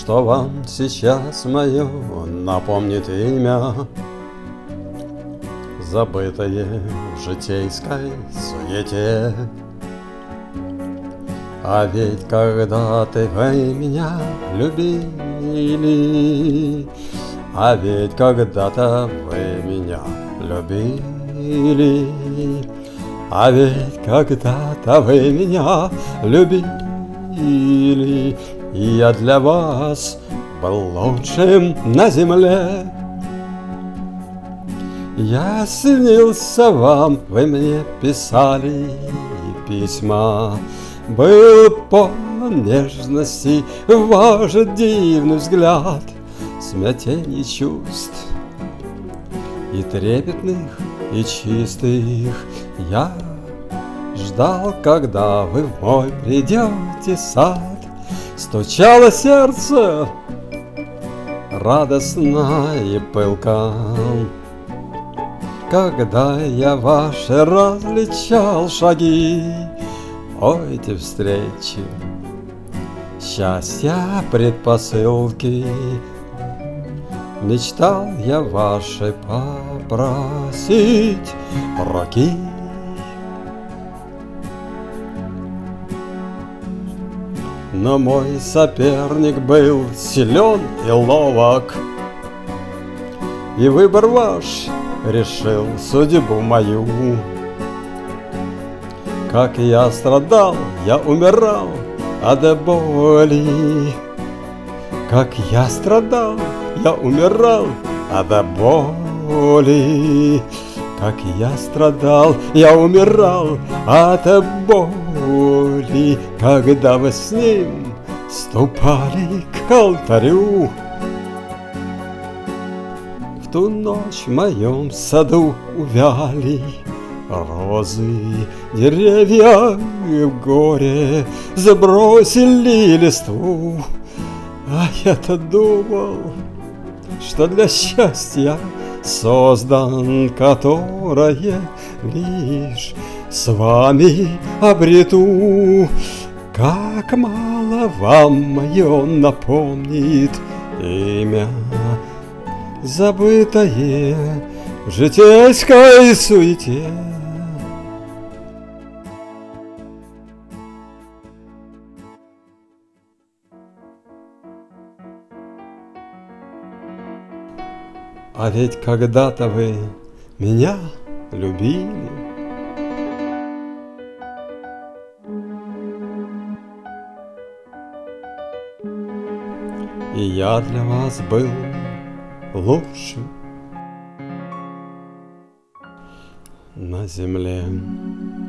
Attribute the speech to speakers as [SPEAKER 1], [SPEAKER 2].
[SPEAKER 1] что вам сейчас мое напомнит имя, забытое в житейской суете. А ведь когда-то вы меня любили, а ведь когда-то вы меня любили, а ведь когда-то вы меня любили, и я для вас был лучшим на земле. Я снился вам, вы мне писали письма, был полон нежности ваш дивный взгляд, смятений чувств и трепетных, и чистых. Я ждал, когда вы в мой придете сад. Стучало сердце радостно и пылко, когда я ваши различал шаги. О, эти встречи, счастья предпосылки, мечтал я вашей попросить руки. Но мой соперник был силен и ловок, и выбор ваш решил судьбу мою. Как я страдал, я умирал от боли. Как я страдал, я умирал от боли. Как я страдал, я умирал от боли, когда вы с ним ступали к алтарю. В ту ночь в моем саду увяли розы, деревья в горе забросили листву. А я-то думал, что для счастья создан, которое лишь с вами обрету. Как мало вам мое напомнит имя, забытое в житейской суете. А ведь когда-то вы меня любили. И я для вас был лучшим на земле.